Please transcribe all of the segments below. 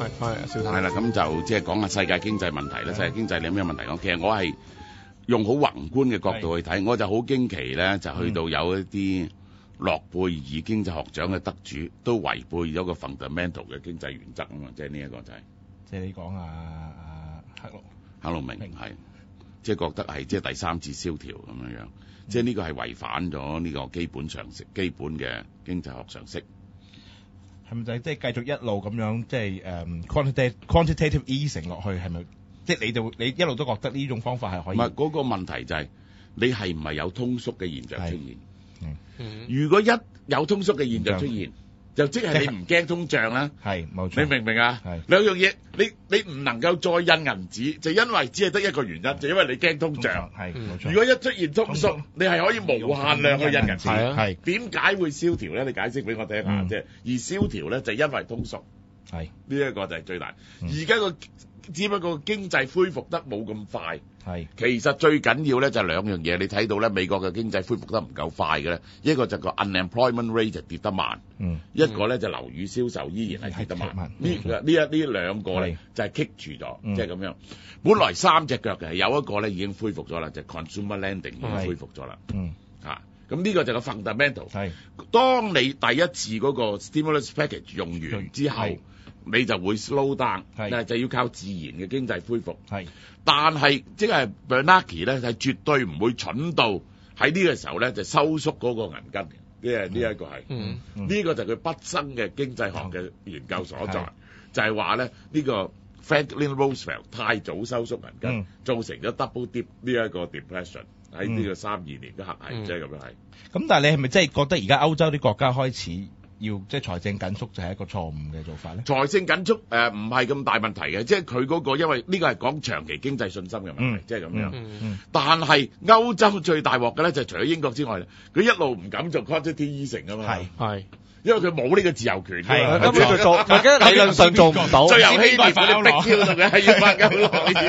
係翻嚟小譚。 係啦，咁就即係講下世界經濟問題啦。世界經濟你有咩問題講？其實我係用好宏觀嘅角度去睇，我就好驚奇咧，就去到有一啲諾貝爾經濟學獎嘅得主都違背咗個 fundamental 嘅經濟原則啊嘛，即係呢一個就係。 即係你講克魯明係，即係覺得係即係第三次蕭條咁樣樣，即係呢個係違反咗呢個基本常識、基本嘅經濟學常識。 係咪就係即係繼續一路咁樣即係quantitative easing 落去係咪？即係你一路都覺得呢種方法係可以？ 唔係嗰個問題就係你係唔係有通縮嘅現象出現？如果一有通縮嘅現象出現，就即係你唔驚通脹啦。 係冇錯。 你明唔明啊？兩樣嘢，你唔能夠再印銀紙，就因為只係得一個原因，就因為你驚通脹。 係冇錯。 如果一出現通縮，你係可以無限量去印銀紙。 係點解會蕭條咧？你解釋俾我聽下啫。而蕭條咧就因為通縮。係呢一個就係最大。而家個只不過經濟恢復得冇咁快。係，其實最緊要咧就係兩樣嘢，你睇到咧美國嘅經濟恢復得唔夠快嘅咧，一個就個 unemployment rate 就跌得慢，一個咧就樓宇銷售依然係跌得慢。呢兩個咧就係棘住咗，即係咁樣。本來三隻腳嘅，有一個咧已經恢復咗啦，就係 consumer lending 已經恢復咗啦。咁呢個就係個 fundamental。係，當你第一次嗰個 stimulus package 用完之後，你就會 slow down，就要靠自然嘅經濟恢復。係，但係即係 Bernanke 咧係絕對唔會蠢到喺呢個時候咧就收縮嗰個銀根嘅。呢一個係，呢個就係佢畢生嘅經濟學嘅研究所在，就係話咧呢個 Franklin Roosevelt 太早收縮銀根，造成咗 double dip 呢一個 depression 喺呢個32年嘅黑係，即係咁樣係。咁但係你係咪真係覺得而家歐洲啲國家開始要即係財政緊縮就係一個錯誤嘅做法咧？ 財政緊縮唔係咁大問題嘅，即係佢嗰個因為呢個係講長期經濟信心嘅問題，即係咁樣。但係歐洲最大鑊嘅咧就係除咗英國之外，佢一路唔敢做 quantitative easing 啊嘛。係。因為佢冇呢個自由權， 根本就做，理論上做唔到。 最後希臘嗰啲逼挑同佢係要發歐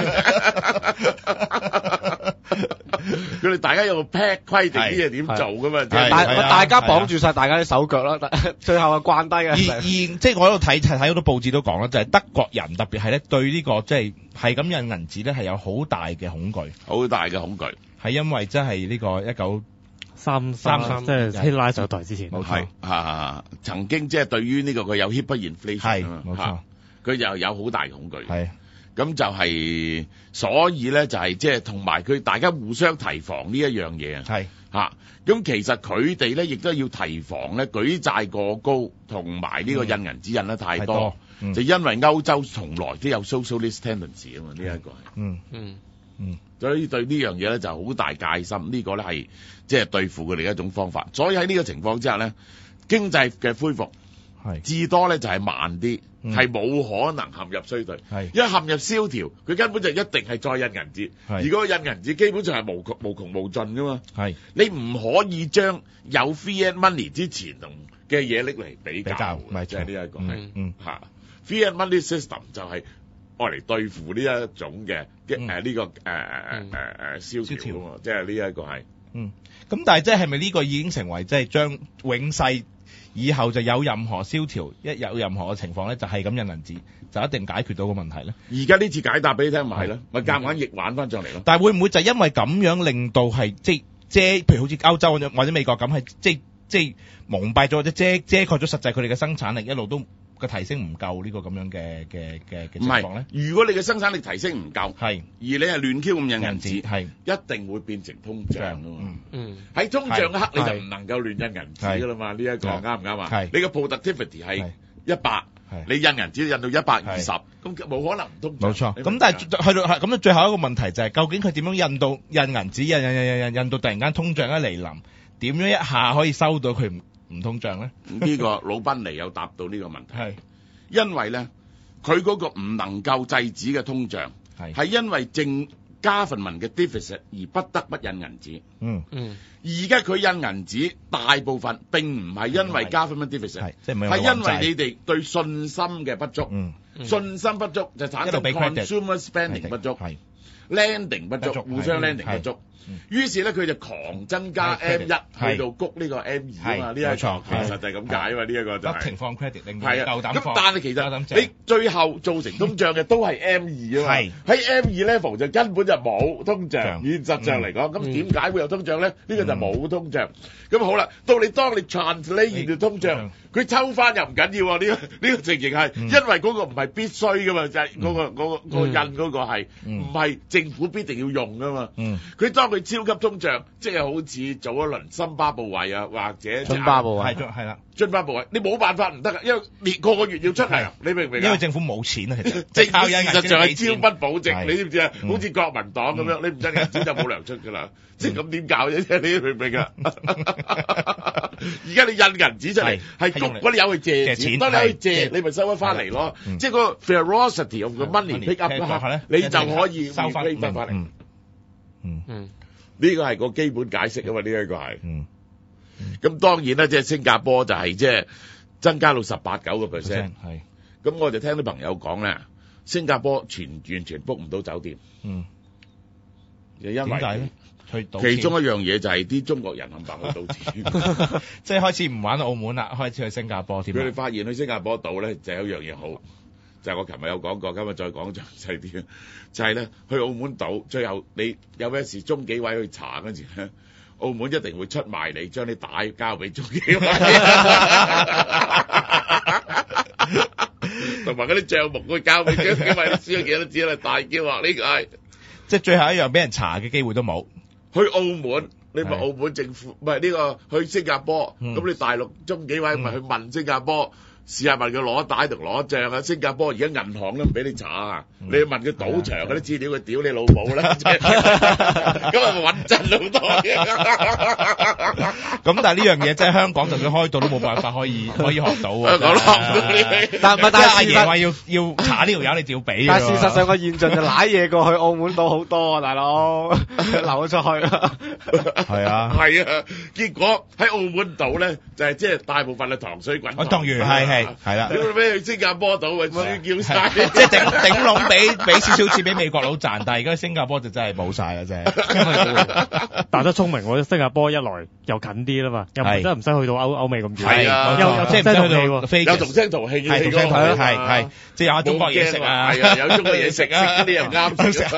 羅，佢哋大家有個 pack 規定啲嘢點做噶嘛？ 大家綁住晒大家啲手腳啦，最後係慣低嘅。 而即係我喺度睇好多報紙都講啦，就係德國人特別係咧對呢個即係咁印銀紙咧係有好大嘅恐懼， 好大嘅恐懼， 係因為即係呢個 1933即係希拉上台之前， 冇錯曾經即係對於呢個佢有 hyperinflation， 係冇錯， 佢就有好大恐懼， 係咁就係所以咧就係即係同埋佢大家互相提防呢一樣嘢係咁其實佢哋咧亦都要提防咧舉債過高同埋呢個印銀紙印得太多，就因為歐洲從來都有 socialist tendency 啊嘛，呢一個係所以對呢樣嘢咧就好大戒心，呢個咧係即係對付佢哋一種方法。所以喺呢個情況之下咧，經濟嘅恢復至多咧就係慢啲，係冇可能陷入衰退。因為陷入蕭條，佢根本就一定係再印銀紙。如果印銀紙基本上係無窮無盡噶嘛。你唔可以將有 fiat money 之前同嘅嘢拎嚟比較，即係呢一個係fiat money system 就係愛嚟對付呢一種嘅呢個蕭條啊嘛，即係呢一個係。 咁但係即係咪呢個已經成為即係將永世以後就有任何蕭條，一有任何嘅情況咧，就係咁印銀紙，就一定解決到個問題咧？ 而家呢次解答俾你聽咪係咯，咪夾硬逆玩翻上嚟咯。 但係會唔會就因為咁樣令到係即係譬如好似歐洲或者美國咁係即係蒙蔽咗或者遮蓋咗實際佢哋嘅生產力一路都個提升唔夠呢個咁樣嘅情況咧？ 如果你嘅生產力提升唔夠，而你係亂 Q 咁印銀紙， 係一定會變成通脹㗎嘛。喺通脹一刻你就唔能夠亂印銀紙㗎啦嘛。呢一個啱唔啱啊？你個 productivity 係100，你印銀紙印到120，咁冇可能唔通脹。冇錯。咁但係去到咁最後一個問題就係究竟佢點樣印銀紙印到突然間通脹一嚟臨，點樣一下可以收到佢唔通脹咧？呢個魯賓尼有答到呢個問題，係因為咧佢嗰個唔能夠制止嘅通脹，係因為加份文嘅 deficit 而不得不印銀紙。而家佢印銀紙大部分並唔係因為加份文 deficit，係因為你哋對信心嘅不足，信心不足就產生 consumer spending 不足。 landing 不足，互相 landing 不足。於是咧，佢就狂增加 M1 去到谷呢個 M2 啊嘛，呢一個其實就係咁解啊嘛，呢一個就係不停放 credit， 令到係啊， 夠膽放。 咁但係其實你最後造成通脹嘅都係 M2 啊嘛，喺 M2 level 就根本就冇通脹。現實上嚟講，咁點解會有通脹咧？呢個就冇通脹。咁好啦，當你 translate into 通脹，佢抽翻又唔緊要喎。呢個情形係因為嗰個唔係必須噶嘛，就係嗰個印嗰個係唔係政府必定要用噶嘛。佢當佢超級通脹，即係好似早一輪津巴布韋啊，或者津巴布韋係啦， 津巴布韋，你冇辦法唔得噶，因為個個月要出糧，你明唔明啊？ 因為政府冇錢啊，其實政府事實上係招不保值， 係你知唔知啊？好似國民黨咁樣，你唔印銀紙就冇糧出噶啦，即係咁點搞啫？你明唔明啊？而家你印銀紙出嚟係谷嗰啲友去借錢，當你去借，你咪收得翻嚟咯。即係個 ferocity of the money pick up 嗰下，你就可以收翻嚟。呢個係個基本解釋啊嘛，呢一個係。咁當然啦，即係新加坡就係即係增加到18-9%。 係。 咁我就聽啲朋友講咧，新加坡完全 book 唔到酒店。就因為點解咧？其中一樣嘢就係啲中國人冚唪唥去賭錢， 即係開始唔玩澳門啦，開始去新加坡添。 佢哋發現去新加坡賭咧，就有一樣嘢好，就係我琴日有講過，今日再講詳細啲，就係咧去澳門賭，最後你有咩事中紀委去查嗰時咧，澳門一定會出賣你，將啲帶交俾中紀委，同埋嗰啲帳目會交俾中紀委，你輸咗幾多錢啦？大叫話呢個係，即係最後一樣俾人查嘅機會都冇。 去澳門，你咪澳門政府唔係呢個去新加坡，咁你大陸中紀委咪去問新加坡，試下問佢攞帶同攞帳啊！新加坡而家銀行都唔俾你查啊！你去問佢賭場嗰啲資料，佢屌你老母啦！咁咪穩陣好多嘅。 咁但係呢樣嘢真係香港就算開到都冇辦法可以學到喎。 但係阿爺話要查呢條友，你就要俾。 但係事實上個現象就瀨嘢過去澳門島好多啊，大佬流咗出去啦。 係啊， 係啊，結果喺澳門島咧就係即係大部分係糖水滾。 當然係啦。 你俾去新加坡島咪輸叫晒， 即係頂籠俾少少錢俾美國佬賺，但係而家新加坡就真係冇晒啦，真係。 打得聰明，我新加坡一來又近啲啦嘛，又真係唔使去到歐美咁遠。 係啊， 又即係唔使去到飛， 有同聲同氣嘅， 係即係有中國嘢食啊， 係啊，有中國嘢食啊，食啲又啱食。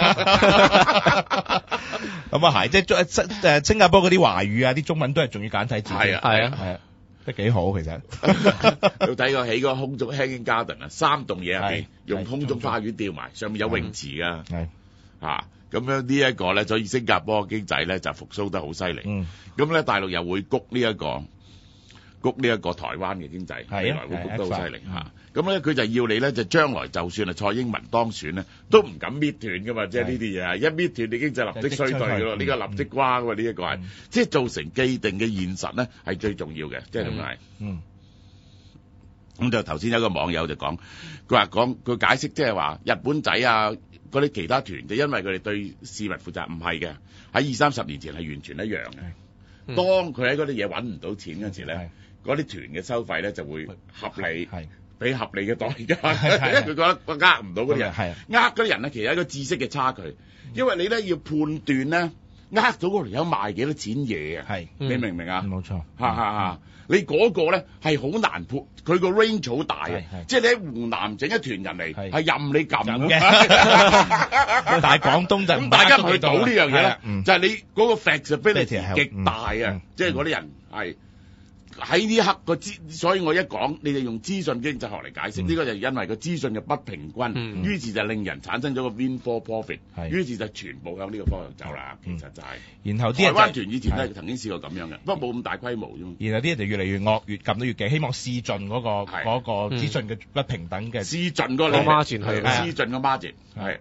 咁啊係，即係新加坡嗰啲華語啊，啲中文都係仲要簡體字。 係啊。 都幾好其實， 要睇過起個空中 Hanging Garden 啊，3棟嘢入邊用空中花園吊埋，上面有泳池㗎，咁樣呢一個咧，所以新加坡經濟咧就復甦得好犀利。咁咧大陸又會谷呢一個台灣嘅經濟，未來會谷得好犀利嚇。咁咧佢就要你咧，就將來就算係蔡英文當選咧，都唔敢搣斷噶嘛，即係呢啲嘢係一搣斷，你經濟立即衰退噶咯，呢個立即瓜噶喎，呢一個係即係造成既定嘅現實咧，係最重要嘅，即係咁係。咁就頭先有個網友就講，佢解釋即係話日本仔啊嗰啲其他團就因為佢哋對市民負責，唔係嘅，喺20-30年前係完全一樣嘅。當佢喺嗰啲嘢揾唔到錢嗰時咧，嗰啲團嘅收費咧就會合理。俾合理嘅代價，因為佢覺得呃唔到嗰啲人，呃嗰啲人咧其實係一個知識嘅差距，因為你咧要判斷咧呃到嗰條友賣幾多錢嘢啊，你明唔明啊？ 冇錯， 你嗰個咧係好難判，佢個 range 好大啊，即係你喺湖南整一團人嚟係任你撳嘅， 但係廣東就咁大家唔去賭呢樣嘢咧，就係你嗰個 flexibility 極大啊，即係嗰啲人係。喺呢一刻所以我一講，你哋用資訊經濟學嚟解釋，呢個就因為個資訊嘅不平均，於是就令人產生咗個 windfall profit，於是就全部向呢個方向走啦。其實就係， 然後啲台灣團以前咧曾經試過咁樣嘅，不過冇咁大規模啫嘛。 然後啲人就越嚟越惡，越撳到越勁，希望試盡嗰個資訊嘅不平等嘅， 試盡個 margin 係，試盡個 margin 係。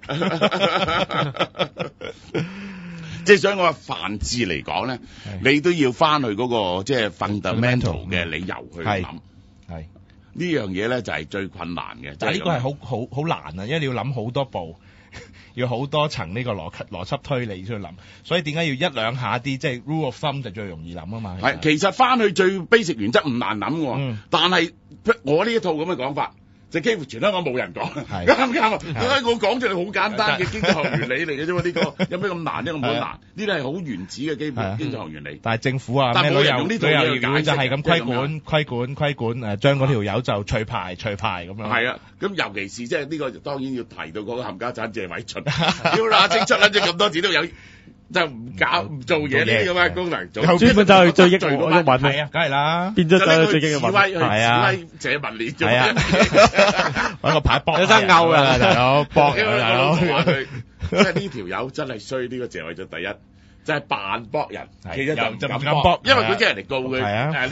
即係所以我話凡事嚟講咧，你都要翻去嗰個即係 fundamental 嘅理由去諗。係呢樣嘢咧就係最困難嘅。 但係呢個係好難啊，因為你要諗好多步，要好多層呢個邏輯推理出去諗。所以點解要一兩下啲即係 rule of thumb 就最容易諗啊嘛。 係其實翻去最 basic 原則唔難諗喎，但係我呢一套咁嘅講法。 就幾乎全香港冇人講，啱唔啱啊？點解我講出嚟好簡單嘅經濟學原理嚟嘅啫嘛？呢個有咩咁難啫？咁難？呢啲係好原始嘅基本經濟學原理。 但係政府啊，咩旅遊業就係咁規管將嗰條友就除牌咁樣。 係啊，咁尤其是即係呢個當然要提到嗰個冚家鏟謝偉俊，要拿清出撚咗咁多錢都有。就唔搞唔做嘢呢啲咁嘅功能，專門就去追擊我嘅民係啊，梗係啦， 變咗就去追擊嘅民， 係啊，謝文連做啊，揾個牌搏， 有爭拗㗎大佬， 搏啊大佬，即係呢條友真係衰，呢個謝偉俊第一。就係扮搏人，其實就唔敢搏，因為佢驚人嚟告佢。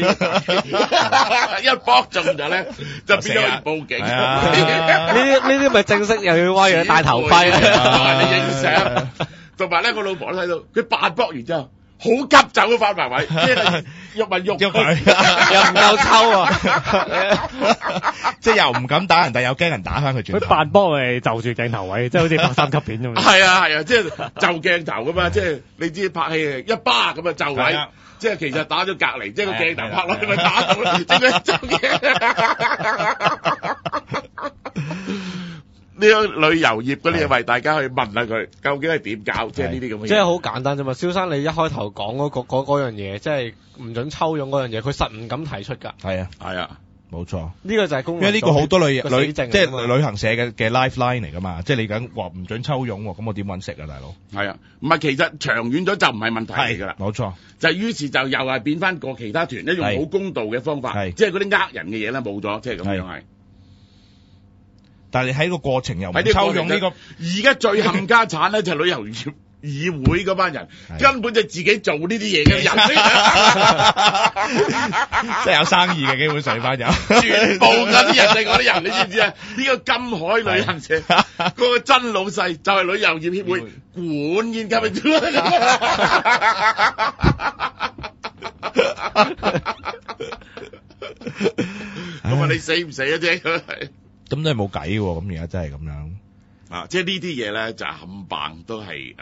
一搏中咗咧，就變咗要報警。 呢啲咪正式又要威嘅戴頭盔， 同人哋影相。同埋咧，我老婆都睇到佢扮搏完之後，好急走咗翻埋位，即係喐咪喐佢， 又唔夠抽啊！ 即係又唔敢打人，但又驚人打翻佢轉頭。 佢扮搏嚟就住鏡頭位，即係好似拍3級片咁樣。 係啊，即係就鏡頭噶嘛，即係你知拍戲一巴咁啊就位，即係其實打咗隔離，即係個鏡頭拍落去咪打到咯，即係就鏡。呢個旅遊業嗰啲嘢，為大家去問下佢究竟係點搞，即係呢啲咁嘅嘢。 即係好簡單啫嘛，蕭生你一開頭講嗰樣嘢，即係唔准抽佣嗰樣嘢，佢實唔敢提出㗎。 係啊，冇錯。 呢個就係公， 因為呢個好多即係旅行社嘅 lifeline 嚟㗎嘛，即係你講話唔准抽佣喎，咁我點揾食啊，大佬？ 係啊，唔係其實長遠咗就唔係問題嚟㗎啦。 冇錯。 就於是就又係變翻個其他團，一用好公道嘅方法，即係嗰啲呃人嘅嘢咧冇咗，即係咁樣係。 但係你喺個過程又唔抽用呢個， 而家最冚家產咧就係旅遊業議會嗰班人，根本就自己做呢啲嘢嘅人， 即係有生意嘅基本上班人， 全部嗰啲人係嗰啲人，你知唔知啊？呢個金海旅行社嗰個真老細就係旅遊業協會管現金嘅。咁啊，你死唔死啊？啫？ 咁都係冇計喎，咁而家真係咁樣啊！即係呢啲嘢咧，就冚唪都係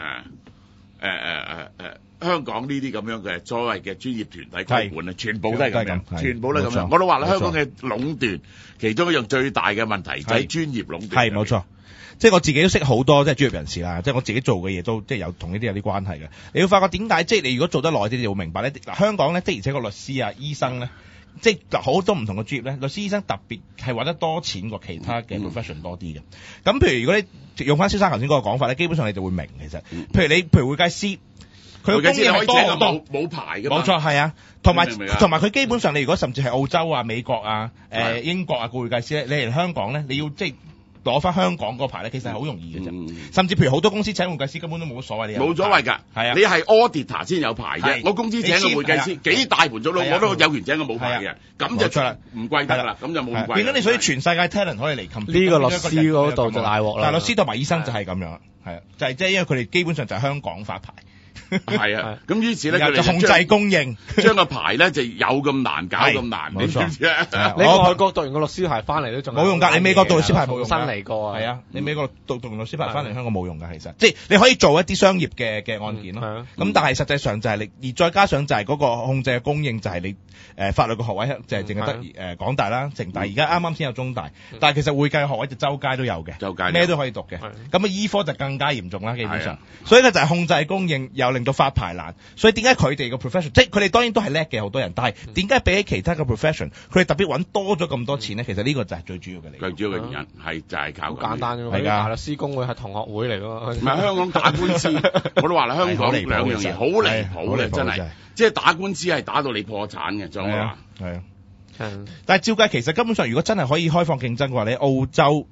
香港呢啲咁樣嘅所謂嘅專業團體規管咧，全部都係咁樣，全部都係咁樣。我都話啦，香港嘅壟斷，其中一樣最大嘅問題就係專業壟斷。 係冇錯，即係我自己都識好多即係專業人士啦，即係我自己做嘅嘢都即係有同呢啲有啲關係嘅。你要發覺點解？即係你如果做得耐啲，你就會明白咧。嗱，香港咧的而且確律師啊、醫生咧。即係好多唔同嘅專業咧，律師醫生特別係揾得多錢過其他嘅 profession 多啲嘅。咁譬如如果你用翻蕭生頭先嗰個講法咧，基本上你就會明其實。譬如會計師，佢嘅經驗係多好多， 冇牌嘅嘛。 冇錯，係啊，同埋佢基本上你如果甚至係澳洲啊、美國啊、英國啊個會計師咧，你嚟香港咧，你要即係攞翻香港嗰牌咧，其實係好容易嘅啫。甚至譬如好多公司請會計師根本都冇乜所謂， 冇所謂㗎。係啊，你係 auditor 先有牌啫。我公司請個會計師幾大盤做到，我都有權請個冇牌嘅。咁就出啦，唔貴得啦。咁就冇咁貴。 變咗你所以全世界 talent 可以嚟冚呢個律師嗰度就大鑊啦。 但係律師同埋醫生就係咁樣，係啊，就係即係因為佢哋基本上就係香港發牌。 係啊，咁於是咧佢哋就控制供應， 將個牌咧就有咁難搞咁難，你知唔知啊？ 你外國讀完個律師牌翻嚟都仲冇用㗎，你美國讀律師牌冇用㗎， 新嚟過啊， 係啊，你美國讀完律師牌翻嚟香港冇用㗎，其實即係你可以做一啲商業嘅案件咯，咁但係實際上就係你，而再加上就係嗰個控制嘅供應就係你法律嘅學位就係淨係得港大啦、城大，而家啱啱先有中大，但係其實會計學位就周街都有嘅，咩都可以讀嘅，咁啊醫科就更加嚴重啦，基本上，所以咧就係控制供應又令到發牌難。所以點解佢哋個 profession， 即係佢哋當然都係叻嘅好多人，但係點解比起其他嘅 profession， 佢哋特別揾多咗咁多錢咧？其實呢個就係最主要嘅理由。 最主要嘅原因係就係靠簡單啫嘛，大律師公會係同學會嚟咯。 唔係香港打官司，我都話啦，香港兩樣嘢好離譜嘅，真係，即係打官司係打到你破產嘅，仲話係啊。但係照計其實根本上，如果真係可以開放競爭嘅話，你澳洲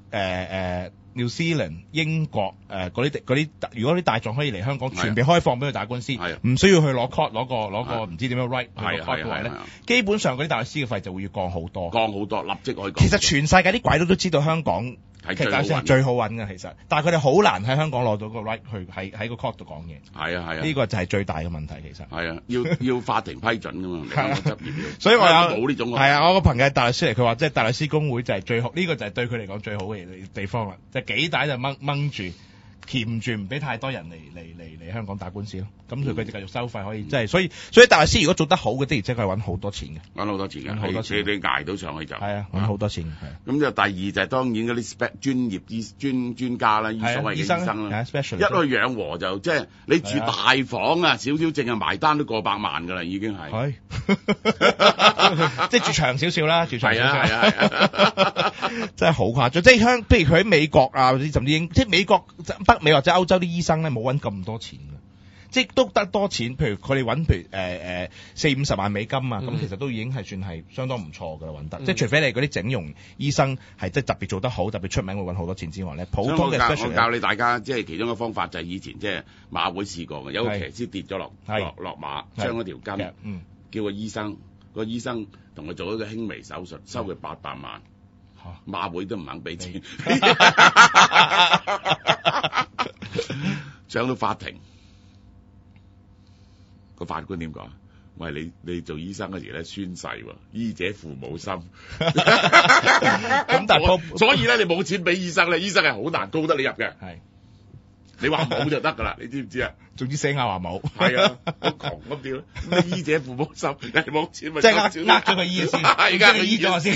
New Zealand、英國嗰啲，如果啲大狀可以嚟香港，全被開放俾佢打官司，唔需要去攞 court 攞個唔知點樣 right 去 court 嘅話咧，基本上嗰啲大律師嘅費就會要降好多，立即可以降。其實全世界啲鬼佬都知道香港係最好揾嘅，其實，但係佢哋好難喺香港攞到個 right 去喺個 court 度講嘢。係啊，呢個就係最大嘅問題，其實。係啊，要法庭批准㗎嘛，執業。 所以我有冇呢種。 係啊，我個朋友係大律師嚟，佢話即係大律師公會就係最好，呢個就係對佢嚟講最好嘅地方啦，就幾大就掹住， 鉗住唔俾太多人嚟香港打官司咯。咁佢就繼續收費可以，即係所以大律師如果做得好嘅，的而且確係揾好多錢嘅， 揾好多錢嘅， 好多錢你捱到上去就係啊，揾好多錢係。 咁就第二就係當然嗰啲專業專家啦，所謂嘅醫生啦，一去養和就即係你住大房啊，少少淨係埋單都過百萬㗎啦，已經係。即係住長少少啦，住長少少。 係啊， 真係好誇張。即係譬如佢喺美國啊，甚至即係美國、北美或者歐洲啲醫生咧，冇揾咁多錢嘅，即係都得多錢。譬如佢哋揾譬如40-50萬美金啊，咁其實都已經係算係相當唔錯㗎啦，揾得。即係除非你嗰啲整容醫生係即係特別做得好、特別出名，會揾好多錢之外咧，普通嘅我教你大家，即係其中一個方法就係以前即係馬會試過嘅，有個騎師跌咗落馬，傷咗條筋，叫個醫生同佢做一個輕微手術，收佢800萬。馬會都唔肯俾錢，上到法庭，個法官點講？喂，你做醫生嗰時咧宣誓喎，醫者父母心。咁但係所以咧，你冇錢俾醫生咧，醫生係好難告得你入嘅。係。你話冇就得㗎啦，你知唔知啊？ 總之寫下話冇。 係啊，好窮咁屌，咁醫者父母心，你冇錢咪即係呃咗佢醫先，而家佢醫咗我先。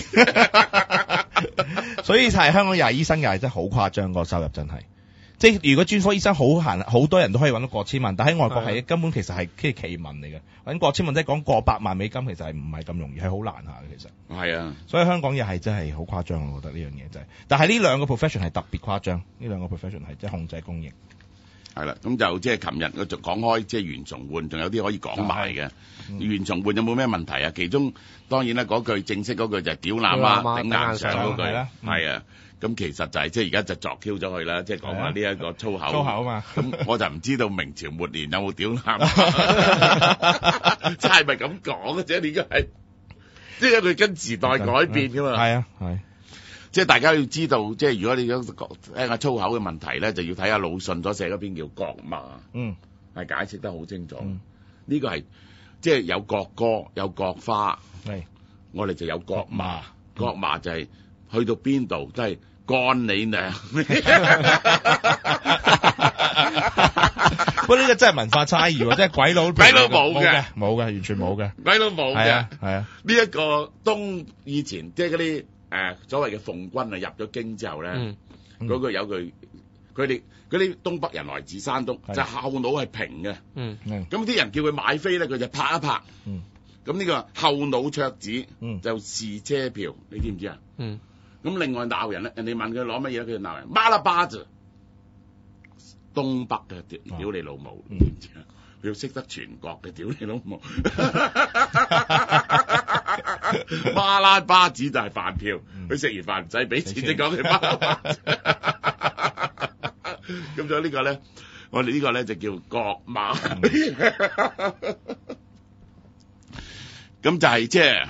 所以係香港又係醫生又係真係好誇張，個收入真係。即係如果專科醫生好多人都可以揾到過千萬，但喺外國係根本其實係奇聞嚟嘅。揾過千萬即係講過百萬美金，其實係唔係咁容易，係好難下嘅其實。係啊，所以香港又係真係好誇張，我覺得呢樣嘢真係。但係呢兩個 profession 係特別誇張，呢兩個 profession 係即係控制公營。係啦，咁就即係琴日我就講開，即係袁崇煥，仲有啲可以講埋嘅。袁崇煥有冇咩問題啊？其中當然啦，嗰句正式嗰句就係屌乸媽頂硬上嗰句，係啊。咁其實就係即係而家就作 Q 咗佢啦，即係講下呢一個粗口。粗口啊嘛。咁我就唔知道明朝末年有冇屌乸媽，即係咪咁講嘅啫？你而家係即係佢跟時代改變㗎嘛。係啊，係。即係大家要知道，即係如果你想聽下粗口嘅問題咧，就要睇下魯迅所寫嗰篇叫《國罵》，係解釋得好清楚。呢個係即係有國歌，有國花，我哋就有國罵。國罵就係去到邊度都係幹你娘。不過呢個真係文化差異喎，即係鬼佬冇嘅，完全冇嘅，鬼佬冇嘅，係啊。呢一個以前即係嗰啲。所謂嘅奉軍啊，入咗京之後咧，嗰個有句，佢哋嗰啲東北人來自山東，就後腦係平嘅，咁啲人叫佢買飛咧，佢就拍一拍，咁呢個後腦桌子就試車票，你知唔知啊？咁另外鬧人咧，人哋問佢攞乜嘢咧，佢就鬧人馬拉巴啫，東北嘅屌你老母，你知唔知啊？佢要識得全國嘅屌你老母。馬拉巴子就係飯票，佢食完飯唔使俾錢，即講佢馬拉巴子。咁所以呢個咧，我哋呢個咧就叫國罵。咁就係即係，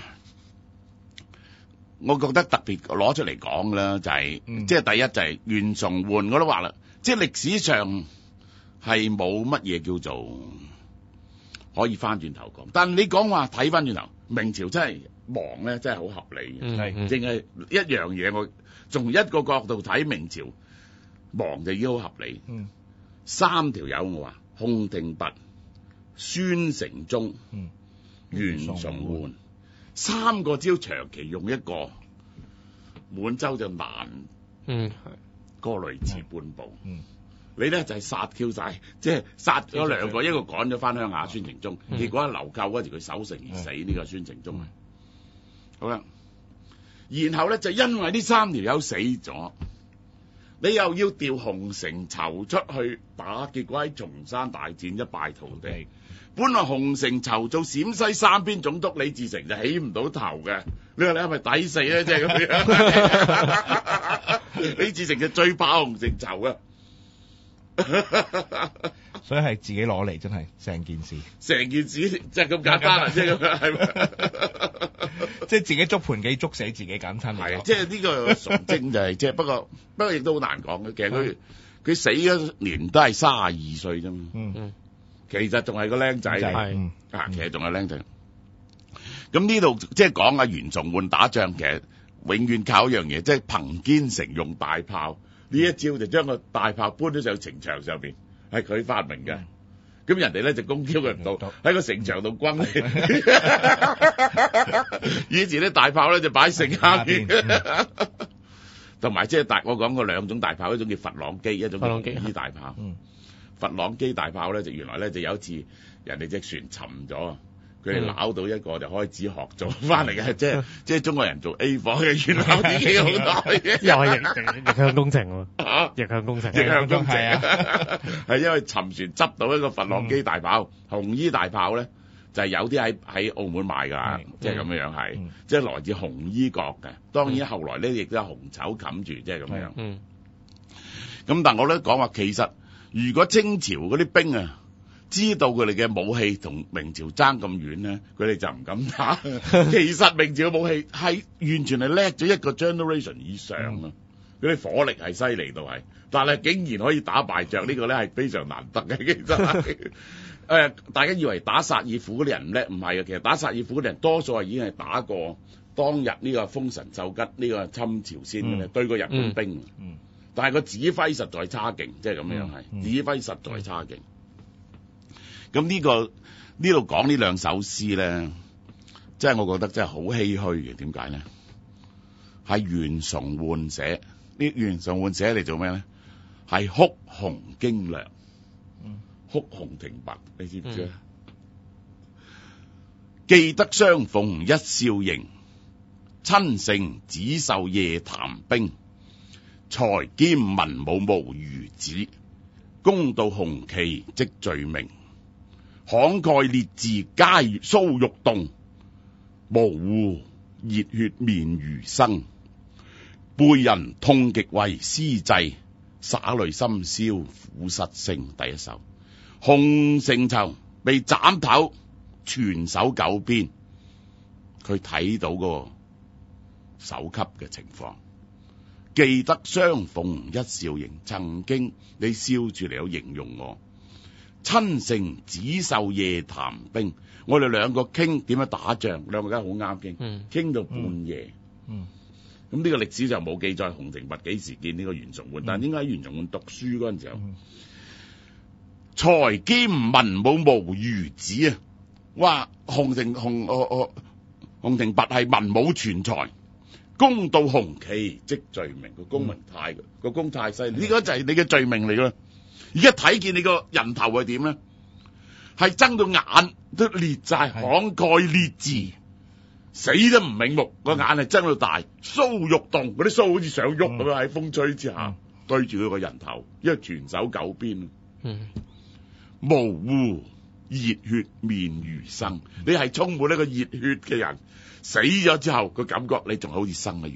我覺得特別攞出嚟講啦，就係即係第一就係袁崇煥，我都話啦，即係歷史上係冇乜嘢叫做可以翻轉頭講，但你講話睇翻轉頭，明朝真係忙咧，真係好合理嘅。淨係一樣嘢，我從一個角度睇明朝忙就已經好合理。三條友我話洪廷弼、孫承宗、袁崇煥，三個只要長期用一個，滿洲就難過雷池半步。你咧就係殺 Q 晒，即係殺咗兩個，一個趕咗翻鄉下孫承宗，結果流寇嗰時佢守城而死，呢個孫承宗。好啦，然後咧就因為呢三條友死咗，你又要調洪承疇出去打，結果喺松山大戰一敗塗地。本來洪承疇做陝西三邊總督，李自成就起唔到頭嘅。你話你係咪抵死咧？即係咁樣，李自成就最怕洪承疇啊！ 所以係自己攞嚟，真係成件事即係咁簡單啊！即係咁樣，係咪？ 即係自己捉盤棋捉死自己，簡單嚟講。係， 即係呢個崇禎就係即係，不過亦都好難講嘅。其實佢死嗰年都係32歲啫嘛。其實仲係個僆仔，其實仲係僆仔。咁呢度即係講阿袁崇煥打仗，其實永遠靠一樣嘢，即係憑堅城用大炮。 呢一招就將個大炮搬咗上城牆上邊，係佢發明嘅。咁人哋咧就攻擊佢唔到，喺個城牆度轟。以前啲大炮咧就擺城下邊，同埋即係我講過兩種大炮，一種叫佛朗機，一種叫紅衣大炮。佛朗機大炮咧就原來咧就有一次人哋隻船沉咗，佢哋撈到一個就開始學做翻嚟嘅，即係中國人做 A 火嘅，原來年紀好耐嘅， 又係逆向工程喎，逆向工程， 係因為沉船執到一個佛朗機大炮，紅衣大炮咧就係有啲喺澳門賣㗎，即係咁樣係，即係來自紅衣國嘅。當然後來咧亦都有紅綢冚住，即係咁樣。咁但我咧講話其實如果清朝嗰啲兵啊，知道佢哋嘅武器同明朝爭咁遠咧，佢哋就唔敢打。其實明朝嘅武器係完全係叻咗一個 generation 以上啊！嗰啲火力係犀利到係，但係竟然可以打敗仗，呢個咧係非常難得嘅。其實大家以為打薩爾府嗰啲人唔叻，唔係嘅。其實打薩爾府嗰啲人多數係已經係打過當日呢個豐臣秀吉呢個侵朝鮮嘅，對過日本兵。但係個指揮實在差勁，即係咁樣係，指揮實在差勁。咁呢度講呢兩首詩咧，即係我覺得真係好唏噓嘅。點解咧？係袁崇煥寫，呢袁崇煥寫嚟做咩咧？係哭紅經略，哭紅停白，你知唔知啊？記得相逢一笑迎，親乘紫繡夜談兵。才兼文武無餘子，公到紅旗即罪名。慷慨烈士皆須欲動，模糊熱血面如生。背人痛極為詩祭，灑淚深宵苦失聲。第一首洪承疇被斬頭，全手九邊，佢睇到個首級嘅情況。記得相逢一笑迎，曾經你笑住嚟有形容我。親乘紫繡夜談兵，我哋兩個傾點樣打仗，兩個梗係好啱傾，傾到半夜。咁呢個歷史就冇記載洪承弼幾時見呢個袁崇煥，但係點解袁崇煥讀書嗰陣時候，才兼文武無餘子啊！哇，洪承弼係文武全才。公到紅旗即罪名，個功名太個功太犀利，呢個就係你嘅罪名嚟噶。而家睇見你個人頭係點咧？係睜到眼都裂晒，慷慨烈士，死都唔瞑目，個眼係睜到大，鬚欲動，嗰啲鬚好似想喐咁樣喺風吹之下，對住佢個人頭，因為全手九邊，模糊熱血面如生，你係充滿一個熱血嘅人。死咗之後，個感覺你仲好似生一樣。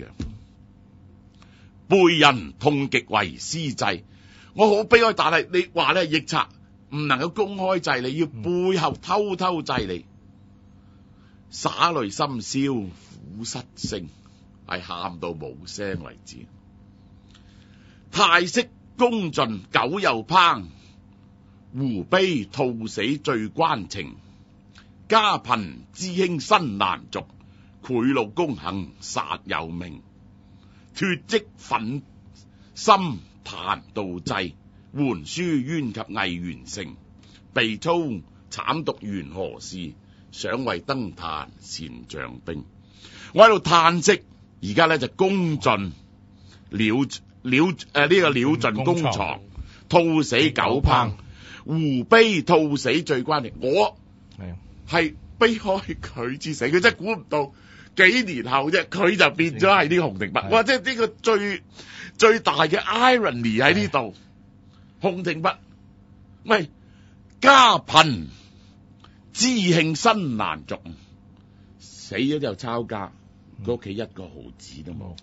背人痛極為詩祭，我好悲哀，但係你話咧逆賊唔能夠公開祭你，要背後偷偷祭你。灑淚深宵苦失聲，係喊到冇聲為止。太息功盡久又烹，胡悲兔死最關情。家貧知兄身難續，賄賂公行殺有命。脫職奮心彈道濟，桓書冤及魏元成。被操慘毒緣何事，想為登壇善將兵。我喺度嘆息，而家咧就功盡了盡弓藏，兔死狗烹，胡悲兔死最關情。我係悲哀佢之死，佢真係估唔到幾年後啫，佢就變咗係呢個洪承弼。哇！即係呢個最大嘅 irony 喺呢度。洪承弼，喂，家貧知兄身難續，死咗之後抄家，佢屋企一個毫子都冇，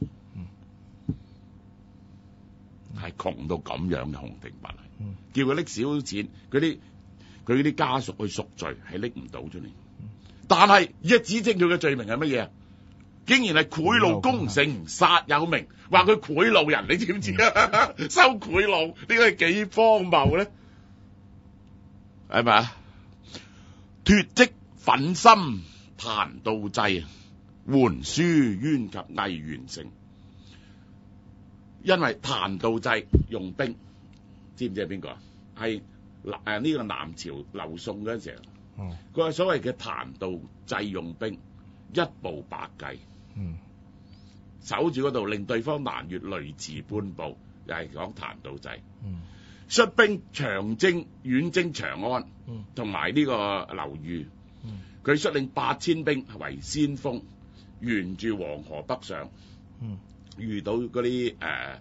係窮到咁樣嘅洪承弼，叫佢拎少錢，佢啲家屬去贖罪係拎唔到出嚟。但係而家指證佢嘅罪名係乜嘢啊？竟然係賄賂功成殺有名，話佢賄賂人，你知唔知啊？收賄賂呢個係幾荒謬咧？係咪啊？脫職奮心彈道濟，桓書冤及魏元成。 因為彈道制用兵，知唔知係邊個啊？係呢個南朝劉宋嗰陣時，佢話所謂嘅彈道制用兵，一步百計，守住嗰度令對方難越雷池半步，又係講彈道制。率兵長征遠征長安，同埋呢個劉裕，佢率領8000兵為先鋒，沿住黃河北上，遇到嗰啲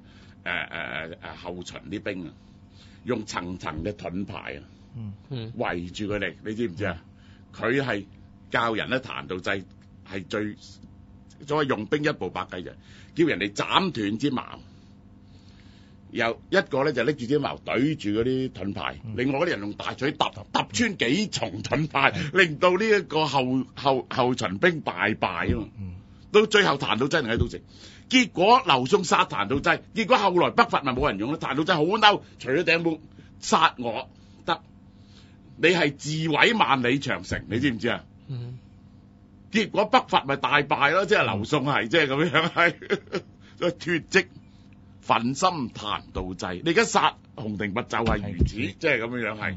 後秦啲兵啊，用層層嘅盾牌啊，圍住佢哋，你知唔知啊？佢係教人咧彈道制係最所謂用兵一步百計，就叫人哋斬斷支矛。有一個咧就拎住支矛對住嗰啲盾牌，另外嗰啲人用大錘揼穿幾重盾牌，令到呢一個後秦兵大敗啊嘛。到最後彈道制喺度食，結果劉宋殺彈道制，結果後來北伐咪冇人用啦。彈道制好嬲，除咗頂帽殺我得，你係自毀萬里長城，你知唔知啊？結果北伐咪大敗咯，即係劉宋係即係咁樣係脫職。焚心彈道制，你而家殺洪廷弼就係如此，即係咁樣係。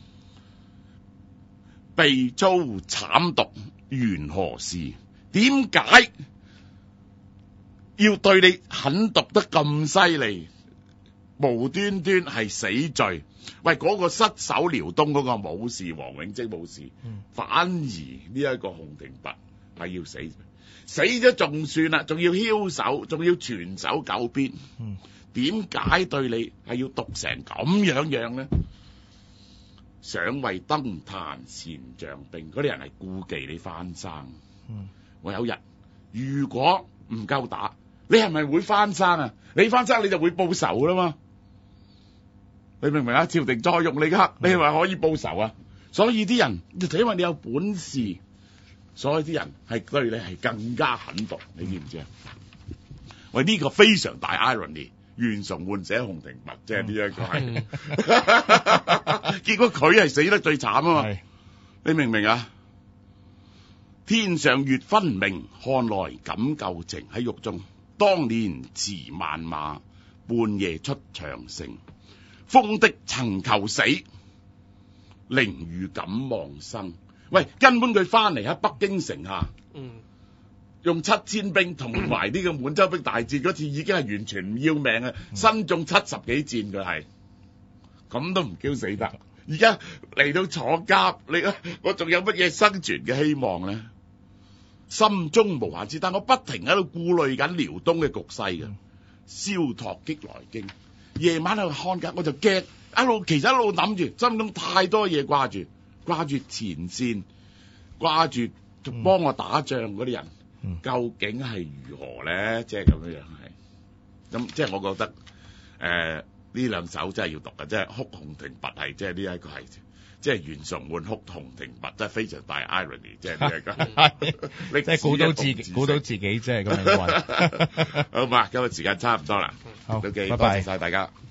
被遭慘毒緣何事？點解要對你狠毒得咁犀利？無端端係死罪。喂，嗰個失守遼東嗰個冇事，黃永貞冇事，反而呢一個洪廷弼係要死。死咗仲算啦，仲要梟首，仲要全守九邊。點解對你係要毒成咁樣呢？想為登壇前將兵，嗰啲人係顧忌你翻生。我有日如果唔夠打，你係咪會翻生啊？你翻生你就會報仇啦嘛。你明唔明啊？朝廷再用你嘅黑，你係咪可以報仇啊？所以啲人就因為你有本事。所以啲人係對你係更加狠毒，你知唔知啊？喂，呢個非常大 irony， 袁崇煥寫洪廷弼，即係呢一個係，結果佢係死得最慘啊嘛！你明唔明啊？天上月分明，看來感舊情。喺獄中，當年辭萬馬，半夜出長城，風的曾求死，凌雨敢望生。喂，根本佢翻嚟喺北京城下，用7000兵同埋呢個滿洲兵大戰嗰次已經係完全唔要命啊！身中70幾箭，佢係咁都唔叫死得。而家嚟到坐監，我仲有乜嘢生存嘅希望咧？心中無限之擔，我不停喺度顧慮緊遼東嘅局勢嘅。蕭托擊來京，夜晚喺度看緊，我就驚其實一路諗住，心中太多嘢掛住前線，掛住幫我打仗嗰啲人，究竟係如何咧？即係咁樣係，咁即係我覺得呢兩首真係要讀嘅，即係哭洪廷弼係，即係呢一個係，即係袁崇煥哭洪廷弼，真係非常大 irony， 即係呢一個， 即係估到自己即係咁樣。 好嘛，今日時間差唔多啦， 好， 多謝拜拜晒大家。